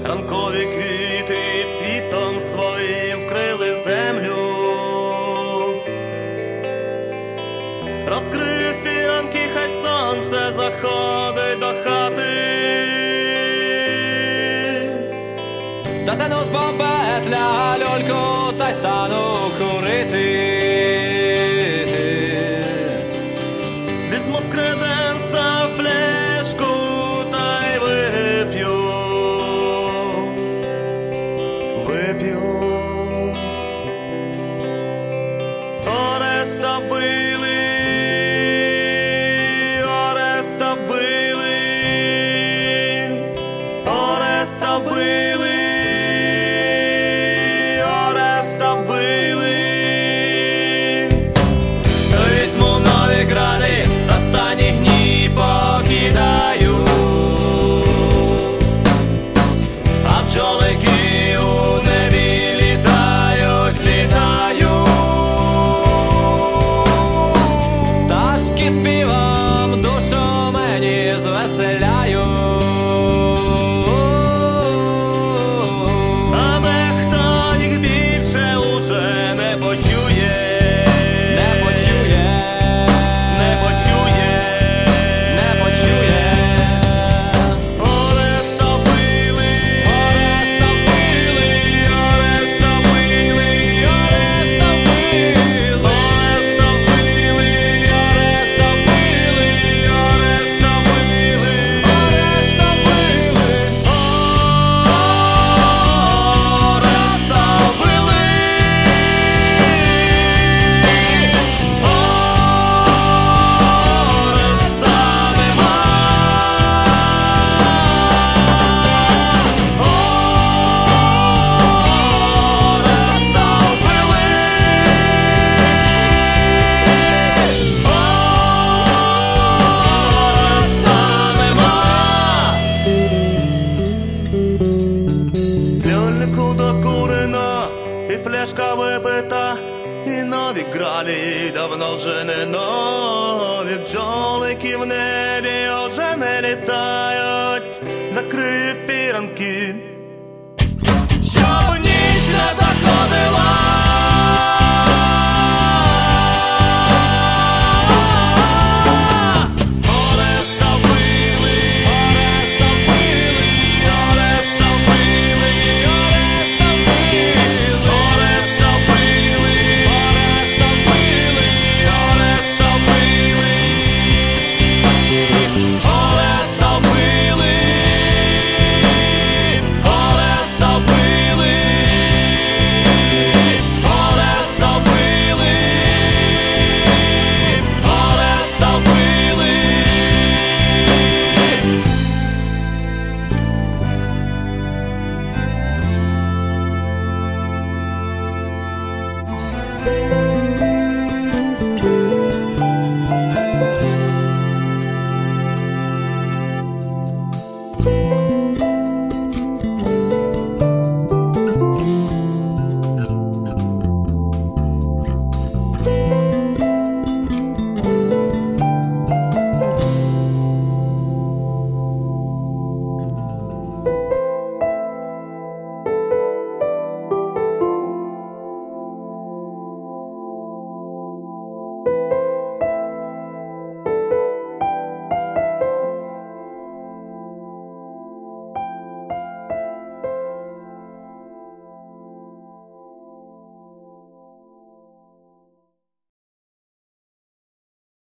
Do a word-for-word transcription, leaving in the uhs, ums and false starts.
ранкові квіти цвітом своїм вкрили землю. Розкрив фіранки, хай сонце заходить до хати. Достanu з бомбетля люльку та й стану курити. Візьму з креденса флешку та й вип'ю. Вип'ю. Ореста вбили, Ореста вбили, Ореста вбили, Ореста вбили. Візьму нові грани, останні гні покидаю, а бджолики у небі літають, літають. Пташки співом душу мені звеселяють. А дехто їх більше уже не почує. Не почує, Не почує, не почує. Ореста вбили, Ореста вбили, Ореста вбили, Ореста вбили, Ореста вбили, Ореста вбили, Ореста вбили, Ореста вбили. Ореста вбили. Ореста нема. Ореста вбили. Ореста нема. Люльку докурено, і флешка випита, і нові гралі давно вже не нові. Бджолики в небі вже не літають. Закрив фіранки,